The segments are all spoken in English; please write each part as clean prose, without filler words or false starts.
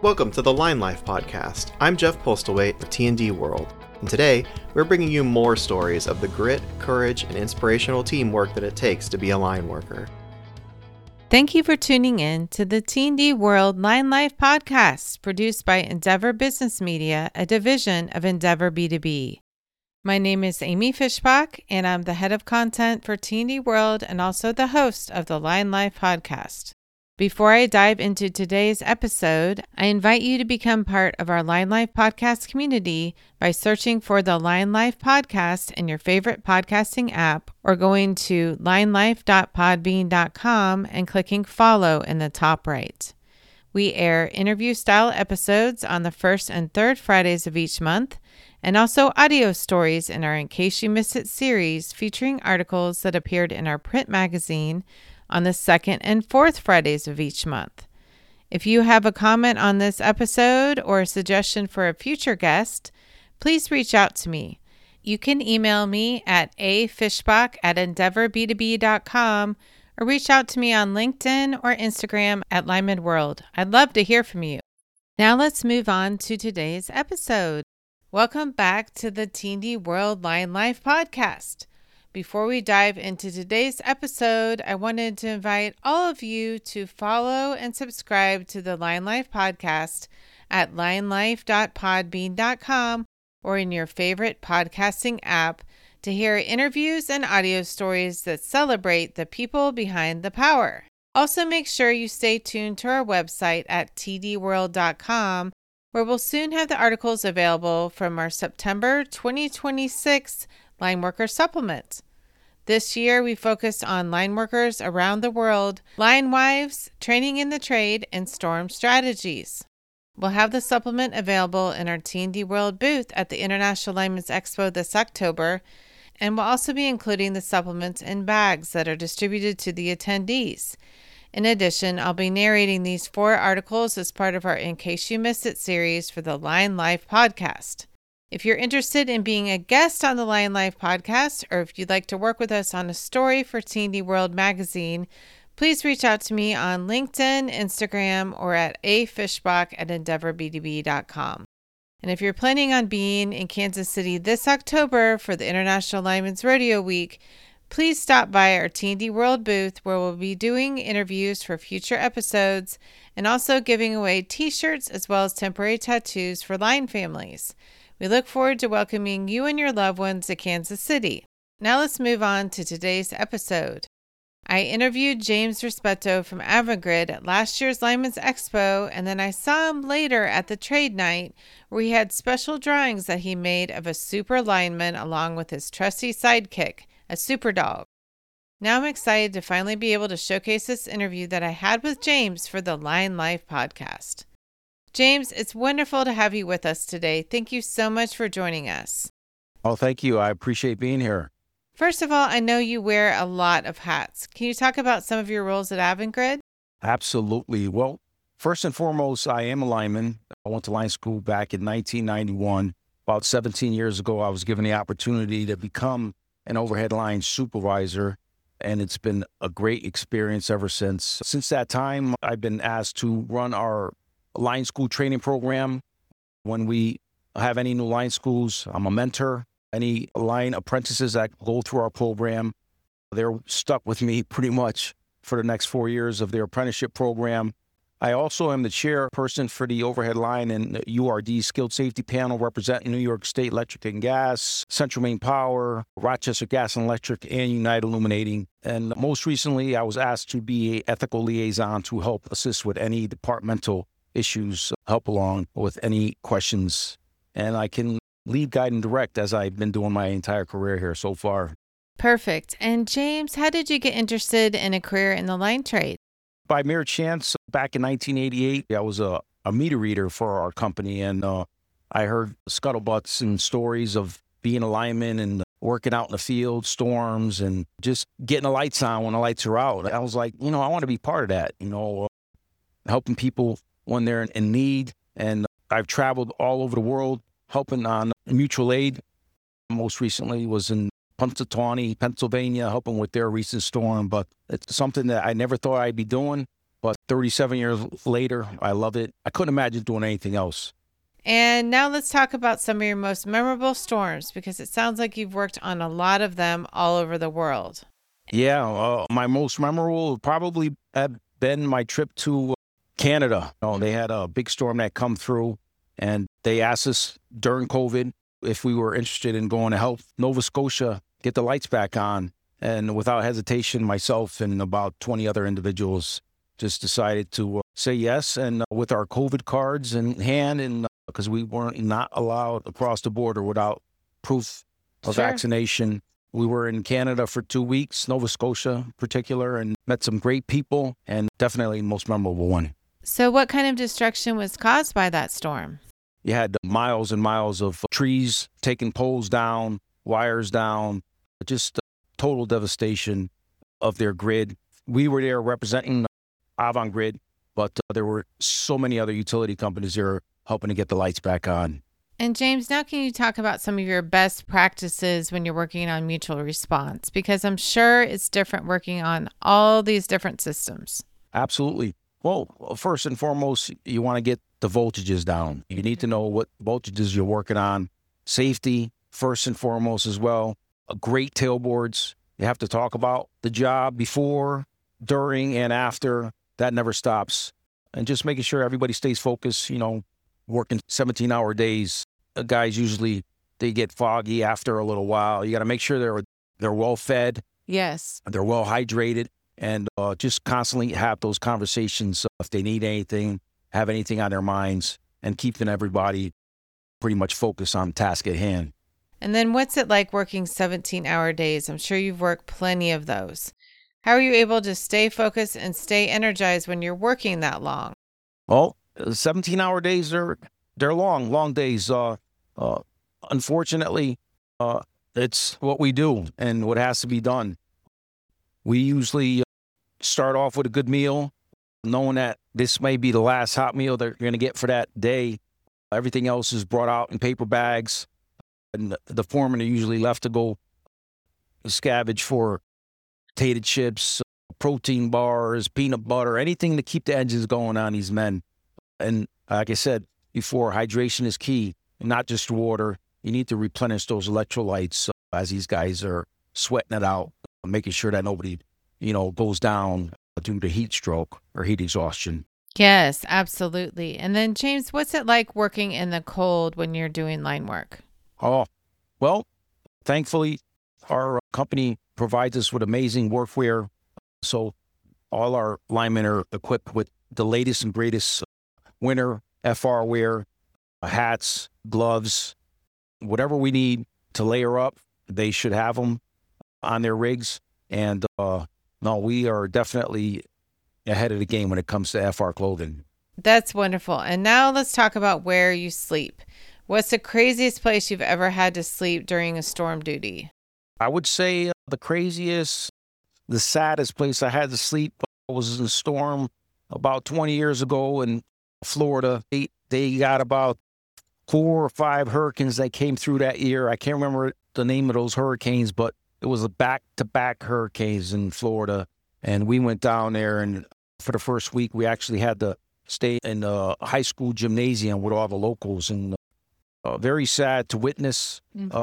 Welcome to the Line Life Podcast. I'm Jeff Postlethwaite of T&D World, and today we're bringing you more stories of the grit, courage, and inspirational teamwork that it takes to be a line worker. Thank you for tuning in to the T&D World Line Life Podcast, produced by Endeavor Business Media, a division of Endeavor B2B. My name is Amy Fishbach, and I'm the head of content for T&D World and also the host of the Line Life Podcast. Before I dive into today's episode, I invite you to become part of our Line Life Podcast community by searching for the Line Life Podcast in your favorite podcasting app or going to linelife.podbean.com and clicking follow in the top right. We air interview-style episodes on the first and third Fridays of each month, and also audio stories in our In Case You Missed It series featuring articles that appeared in our print magazine on the second and fourth Fridays of each month. If you have a comment on this episode or a suggestion for a future guest, please reach out to me. You can email me at afishbach@endeavorb2b.com or reach out to me on LinkedIn or Instagram at Lineman World. I'd love to hear from you. Now let's move on to today's episode. Welcome back to the T&D World Line Life Podcast. Before we dive into today's episode, I wanted to invite all of you to follow and subscribe to the Line Life Podcast at linelife.podbean.com or in your favorite podcasting app to hear interviews and audio stories that celebrate the people behind the power. Also, make sure you stay tuned to our website at tdworld.com, where we'll soon have the articles available from our September 2026 Line Worker Supplement. This year, we focused on line workers around the world, line wives, training in the trade, and storm strategies. We'll have the supplement available in our T&D World booth at the International Linemen's Expo this October, and we'll also be including the supplements in bags that are distributed to the attendees. In addition, I'll be narrating these 4 articles as part of our In Case You Missed It series for the Line Life Podcast. If you're interested in being a guest on the Line Life Podcast, or if you'd like to work with us on a story for T&D World magazine, please reach out to me on LinkedIn, Instagram, or at afishbach@endeavorb2b.com. And if you're planning on being in Kansas City this October for the International Linemen's Rodeo Week, please stop by our T&D World booth, where we'll be doing interviews for future episodes and also giving away t-shirts as well as temporary tattoos for line families. We look forward to welcoming you and your loved ones to Kansas City. Now let's move on to today's episode. I interviewed James Rispetto from Avangrid at last year's Linemen's Expo, and then I saw him later at the trade night where he had special drawings that he made of a super lineman along with his trusty sidekick, a super dog. Now I'm excited to finally be able to showcase this interview that I had with James for the Line Life Podcast. James, it's wonderful to have you with us today. Thank you so much for joining us. Oh, thank you. I appreciate being here. First of all, I know you wear a lot of hats. Can you talk about some of your roles at Avangrid? Absolutely. Well, first and foremost, I am a lineman. I went to line school back in 1991. About 17 years ago, I was given the opportunity to become an overhead line supervisor, and it's been a great experience ever since. Since that time, I've been asked to run our line school training program. When we have any new line schools, I'm a mentor. Any line apprentices that go through our program, they're stuck with me pretty much for the next 4 years of their apprenticeship program. I also am the chairperson for the overhead line and URD skilled safety panel representing New York State Electric and Gas, Central Maine Power, Rochester Gas and Electric, and United Illuminating. And most recently, I was asked to be an ethical liaison to help assist with any departmental issues, help along with any questions, and I can lead, guide, and direct as I've been doing my entire career here so far. Perfect. And James, how did you get interested in a career in the line trade? By mere chance, back in 1988, I was a meter reader for our company, and I heard scuttlebutts and stories of being a lineman and working out in the field, storms, and just getting the lights on when the lights are out. I was like, I want to be part of that, helping people when they're in need. And I've traveled all over the world helping on mutual aid. Most recently was in Punxsutawney, Pennsylvania, helping with their recent storm. But it's something that I never thought I'd be doing. But 37 years later, I love it. I couldn't imagine doing anything else. And now let's talk about some of your most memorable storms, because it sounds like you've worked on a lot of them all over the world. Yeah, my most memorable would probably have been my trip to Canada. They had a big storm that come through, and they asked us during COVID if we were interested in going to help Nova Scotia get the lights back on. And without hesitation, myself and about 20 other individuals just decided to say yes. And with our COVID cards in hand, and because we weren't not allowed across the border without proof of vaccination. We were in Canada for 2 weeks, Nova Scotia in particular, and met some great people, and definitely the most memorable one. So what kind of destruction was caused by that storm? You had miles and miles of trees taking poles down, wires down, just total devastation of their grid. We were there representing Avangrid, but there were so many other utility companies there helping to get the lights back on. And James, now can you talk about some of your best practices when you're working on mutual response? Because I'm sure it's different working on all these different systems. Absolutely. Well, first and foremost, you want to get the voltages down. You need to know what voltages you're working on. Safety, first and foremost as well. Great tailboards. You have to talk about the job before, during, and after. That never stops. And just making sure everybody stays focused, working 17-hour days. Guys usually, they get foggy after a little while. You got to make sure they're well fed. Yes. They're well hydrated, and just constantly have those conversations if they need anything, have anything on their minds, and keeping everybody pretty much focused on the task at hand. And then what's it like working 17-hour days? I'm sure you've worked plenty of those. How are you able to stay focused and stay energized when you're working that long? Well, 17-hour days, they're long days. Unfortunately, it's what we do and what has to be done. We usually start off with a good meal, knowing that this may be the last hot meal that you're going to get for that day. Everything else is brought out in paper bags, and the foreman are usually left to go scavenge for potato chips, protein bars, peanut butter, anything to keep the engines going on these men. And like I said before, hydration is key, not just water. You need to replenish those electrolytes as these guys are sweating it out, making sure that nobody, goes down due to heat stroke or heat exhaustion. Yes, absolutely. And then, James, what's it like working in the cold when you're doing line work? Oh, well, thankfully, our company provides us with amazing workwear. So all our linemen are equipped with the latest and greatest winter FR wear, hats, gloves, whatever we need to layer up. They should have them on their rigs. And no, we are definitely ahead of the game when it comes to FR clothing. That's wonderful. And now let's talk about where you sleep. What's the craziest place you've ever had to sleep during a storm duty? I would say the craziest, the saddest place I had to sleep was in a storm about 20 years ago in Florida. They got about 4 or 5 hurricanes that came through that year. I can't remember the name of those hurricanes, but it was a back-to-back hurricanes in Florida. And we went down there, and for the first week, we actually had to stay in the high school gymnasium with all the locals. And very sad to witness,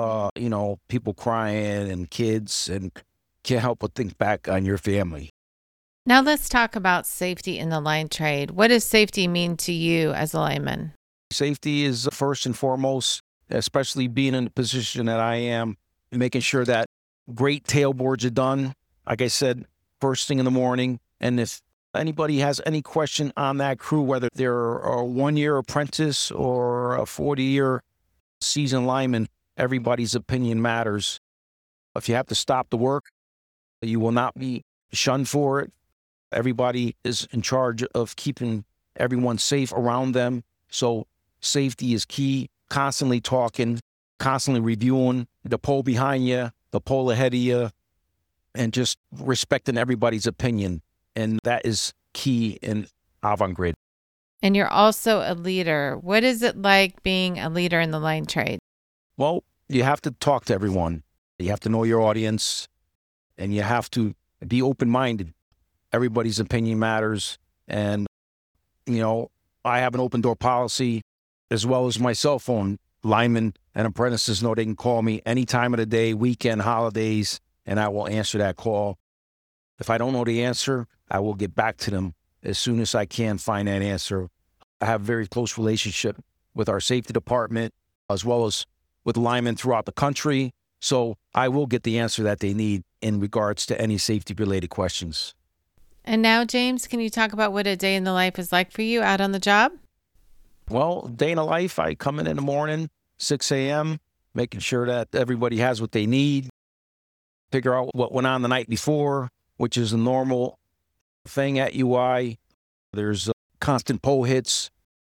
people crying and kids, and can't help but think back on your family. Now let's talk about safety in the line trade. What does safety mean to you as a lineman? Safety is first and foremost, especially being in the position that I am, making sure that great tailboards are done. Like I said, first thing in the morning. And if anybody has any question on that crew, whether they're a 1-year apprentice or a 40-year seasoned lineman, everybody's opinion matters. If you have to stop the work, you will not be shunned for it. Everybody is in charge of keeping everyone safe around them. So safety is key. Constantly talking, constantly reviewing the pole behind you, the pole ahead of you, and just respecting everybody's opinion. And that is key in Avangrid. And you're also a leader. What is it like being a leader in the line trade? Well, you have to talk to everyone. You have to know your audience, and you have to be open-minded. Everybody's opinion matters, And, I have an open door policy as well as my cell phone. Linemen and apprentices know they can call me any time of the day, weekend, holidays, and I will answer that call. If I don't know the answer, I will get back to them as soon as I can find that answer. I have a very close relationship with our safety department as well as with linemen throughout the country. So I will get the answer that they need in regards to any safety-related questions. And now, James, can you talk about what a day in the life is like for you out on the job? Well, day in the life, I come in the morning, 6 a.m., making sure that everybody has what they need, figure out what went on the night before, which is a normal thing at UI. There's constant pole hits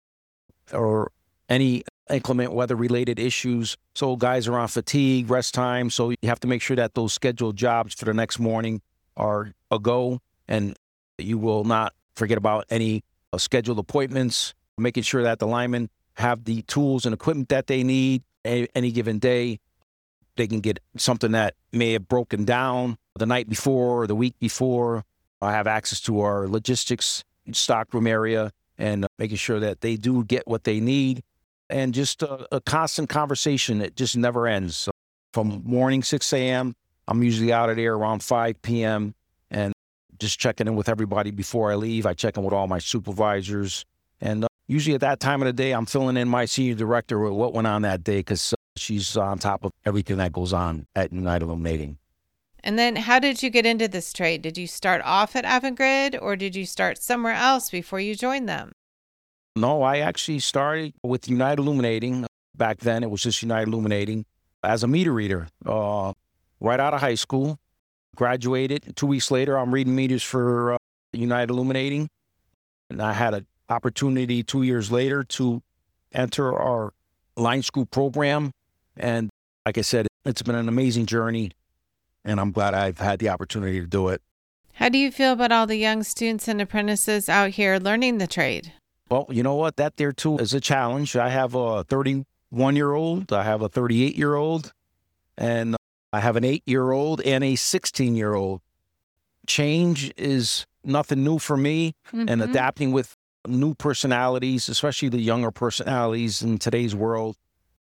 or any inclement weather-related issues. So guys are on fatigue, rest time. So you have to make sure that those scheduled jobs for the next morning are a go, and you will not forget about any scheduled appointments, making sure that the linemen have the tools and equipment that they need any given day. They can get something that may have broken down the night before or the week before. I have access to our logistics stockroom area and making sure that they do get what they need. And just a constant conversation that just never ends. So from morning 6 a.m., I'm usually out of there around 5 p.m. and just checking in with everybody before I leave. I check in with all my supervisors. And usually at that time of the day, I'm filling in my senior director with what went on that day because she's on top of everything that goes on at United Illuminating. And then how did you get into this trade? Did you start off at Avangrid or did you start somewhere else before you joined them? No, I actually started with United Illuminating. Back then, it was just United Illuminating as a meter reader right out of high school. Graduated. 2 weeks later, I'm reading meters for United Illuminating. And I had an opportunity 2 years later to enter our line school program. And like I said, it's been an amazing journey. And I'm glad I've had the opportunity to do it. How do you feel about all the young students and apprentices out here learning the trade? Well, you know what? That there too is a challenge. I have a 31-year-old, I have a 38-year-old, and I have an 8-year-old and a 16-year-old. Change is nothing new for me, and adapting with new personalities, especially the younger personalities in today's world.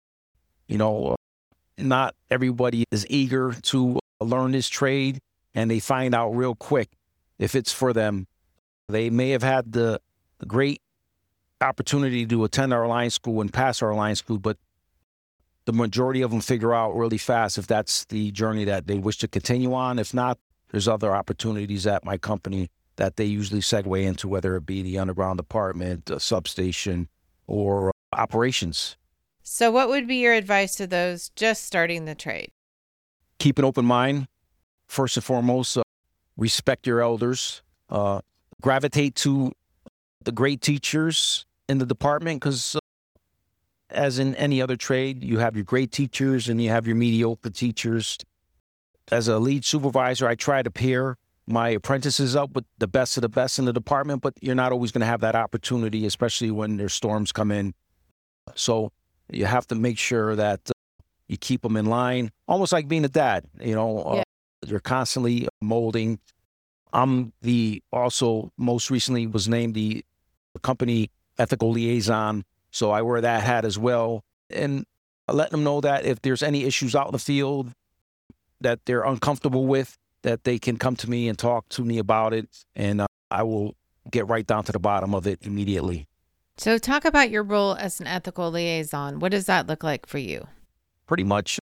Not everybody is eager to learn this trade, and they find out real quick if it's for them. They may have had the great opportunity to attend our line school and pass our line school, but the majority of them figure out really fast if that's the journey that they wish to continue on. If not, there's other opportunities at my company that they usually segue into, whether it be the underground department, a substation, or operations. So what would be your advice to those just starting the trade? Keep an open mind. First and foremost, respect your elders. Gravitate to the great teachers in the department, because as in any other trade, you have your great teachers and you have your mediocre teachers. As a lead supervisor, I try to pair my apprentices up with the best of the best in the department, but you're not always going to have that opportunity, especially when there's storms come in. So you have to make sure that you keep them in line, almost like being a dad. You're constantly molding. I'm also most recently was named the company ethical liaison, so I wear that hat as well. And I let them know that if there's any issues out in the field that they're uncomfortable with, that they can come to me and talk to me about it, and I will get right down to the bottom of it immediately. So talk about your role as an ethical liaison. What does that look like for you? Pretty much,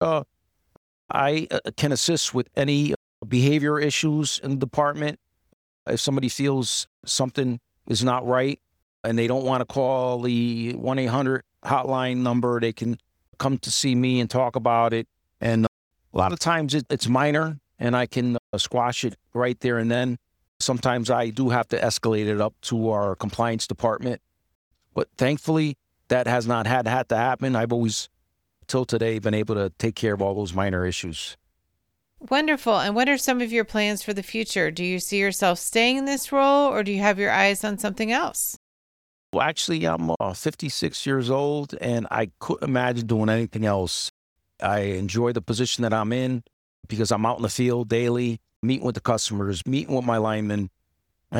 I can assist with any behavior issues in the department. If somebody feels something is not right and they don't want to call the 1-800 hotline number, they can come to see me and talk about it. And a lot of times it's minor and I can squash it right there and then. Sometimes I do have to escalate it up to our compliance department. But thankfully, that has not had to happen. I've always, till today, been able to take care of all those minor issues. Wonderful. And what are some of your plans for the future? Do you see yourself staying in this role, or do you have your eyes on something else? Well, actually, I'm 56 years old, and I couldn't imagine doing anything else. I enjoy the position that I'm in because I'm out in the field daily, meeting with the customers, meeting with my linemen, and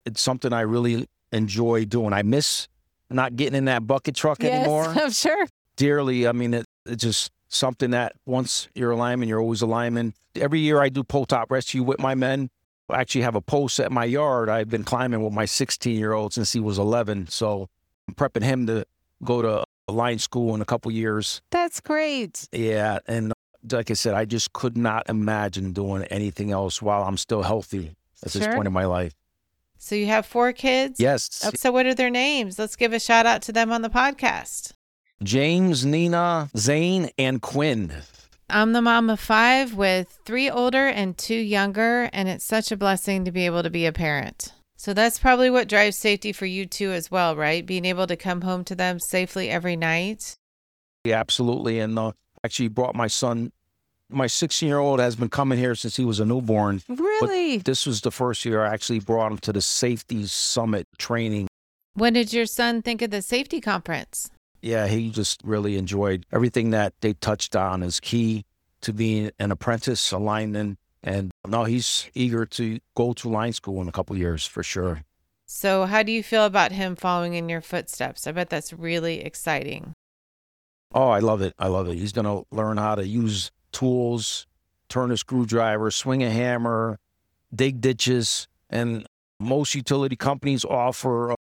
it's something I really enjoy doing. I miss not getting in that bucket truck anymore. I'm sure. Dearly. I mean, it's just something that once you're a lineman, you're always a lineman. Every year I do pole top rescue with my men. I actually have a post at my yard. I've been climbing with my 16-year-old since he was 11. So I'm prepping him to go to line school in a couple years. That's great. Yeah. And like I said, I just could not imagine doing anything else while I'm still healthy at this point in my life. So you have 4 kids? Yes. So what are their names? Let's give a shout out to them on the podcast. James, Nina, Zane, and Quinn. I'm the mom of 5 with 3 older and 2 younger, and it's such a blessing to be able to be a parent. So that's probably what drives safety for you too as well, right? Being able to come home to them safely every night. Yeah, absolutely. And actually brought my son. My 16-year-old has been coming here since he was a newborn. Really? But this was the first year I actually brought him to the Safety Summit training. When did your son think of the safety conference? Yeah, he just really enjoyed everything that they touched on is key to being an apprentice, a lineman. And now he's eager to go to line school in a couple of years for sure. So how do you feel about him following in your footsteps? I bet that's really exciting. Oh, I love it. I love it. He's going to learn how to use tools, turn a screwdriver, swing a hammer, dig ditches. And most utility companies offer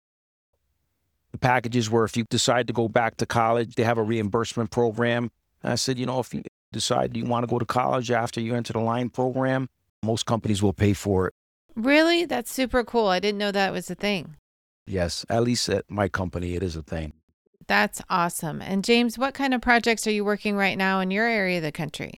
the packages where if you decide to go back to college, they have a reimbursement program. And I said, if you decide you want to go to college after you enter the line program, most companies will pay for it. Really? That's super cool. I didn't know that was a thing. Yes, at least at my company, it is a thing. That's awesome. And James, what kind of projects are you working right now in your area of the country?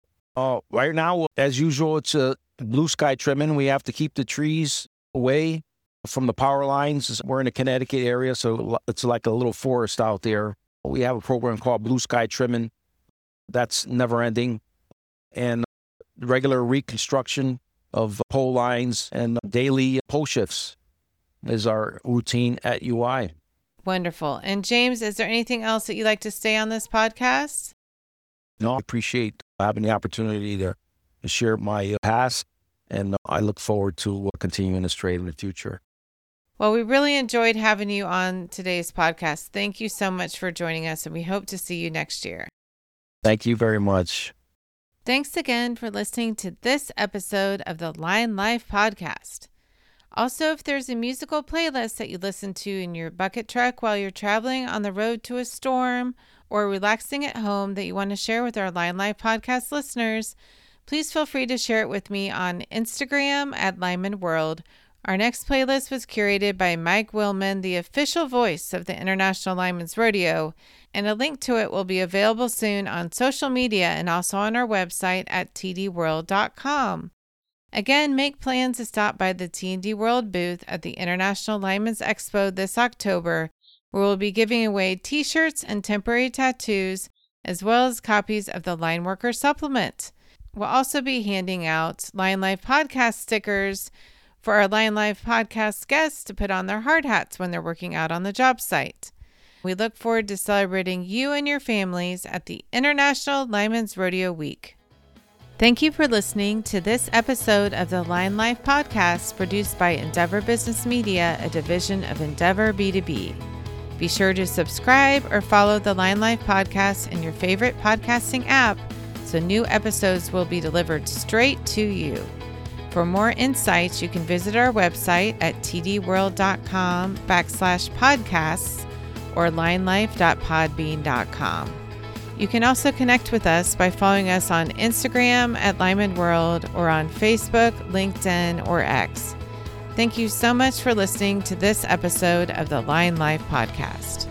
Right now, as usual, it's a blue sky trimming. We have to keep the trees away from the power lines. We're in the Connecticut area, so it's like a little forest out there. We have a program called Blue Sky Trimming. That's never ending. And regular reconstruction of pole lines and daily pole shifts is our routine at UI. Wonderful. And James, is there anything else that you'd like to say on this podcast? No, I appreciate having the opportunity to share my past, and I look forward to continuing this trade in the future. Well, we really enjoyed having you on today's podcast. Thank you so much for joining us, and we hope to see you next year. Thank you very much. Thanks again for listening to this episode of the Line Life podcast. Also, if there's a musical playlist that you listen to in your bucket truck while you're traveling on the road to a storm or relaxing at home that you want to share with our Line Life podcast listeners, please feel free to share it with me on Instagram at Lineman World. Our next playlist was curated by Mike Willman, the official voice of the International Lineman's Rodeo, and a link to it will be available soon on social media and also on our website at tdworld.com. Again, make plans to stop by the T&D World booth at the International Lineman's Expo this October, where we'll be giving away t-shirts and temporary tattoos, as well as copies of the Line Worker Supplement. We'll also be handing out Line Life podcast stickers for our Line Life podcast guests to put on their hard hats when they're working out on the job site. We look forward to celebrating you and your families at the International Lineman's Rodeo Week. Thank you for listening to this episode of the Line Life podcast produced by Endeavor Business Media, a division of Endeavor B2B. Be sure to subscribe or follow the Line Life podcast in your favorite podcasting app so new episodes will be delivered straight to you. For more insights, you can visit our website at tdworld.com/podcasts or linelife.podbean.com. You can also connect with us by following us on Instagram at Lineman World or on Facebook, LinkedIn, or X. Thank you so much for listening to this episode of the Line Life podcast.